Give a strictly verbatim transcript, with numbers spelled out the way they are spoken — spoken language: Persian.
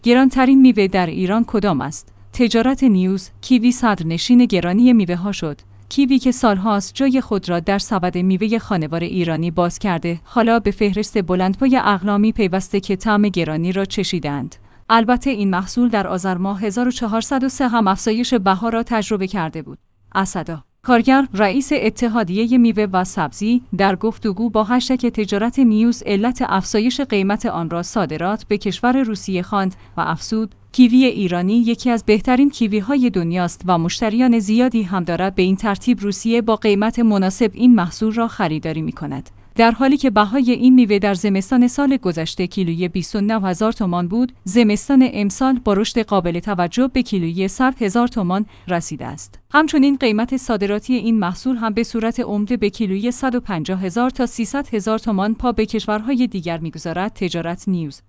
گرانترین میوه در ایران کدام است؟ تجارت نیوز: کیوی صدرنشین گرانی میوه ها شد. کیوی که سالهاست جای خود را در سبد میوه خانوار ایرانی باز کرده، حالا به فهرست بلندپای اقلامی پیوسته که طعم گرانی را چشیدند. البته این محصول در آذر ماه هزار و چهارصد و سه هم افزایش بها را تجربه کرده بود. اسدا کارگر، رئیس اتحادیه میوه و سبزی، در گفتگو با هشتگ تجارت نیوز علت افزایش قیمت آن را صادرات به کشور روسیه خواند و افزود: کیوی ایرانی یکی از بهترین کیوی‌های دنیاست و مشتریان زیادی هم دارد. به این ترتیب روسیه با قیمت مناسب این محصول را خریداری می‌کند. در حالی که بهای این میوه در زمستان سال گذشته کیلویی بیست و نه هزار تومان بود، زمستان امسال با رشد قابل توجه به کیلویی صد هزار تومان رسیده است. همچنین قیمت صادراتی این محصول هم به صورت عمده به کیلویی صد و پنجاه هزار تا سیصد هزار تومان پا به کشورهای دیگر می‌گذارد. تجارت نیوز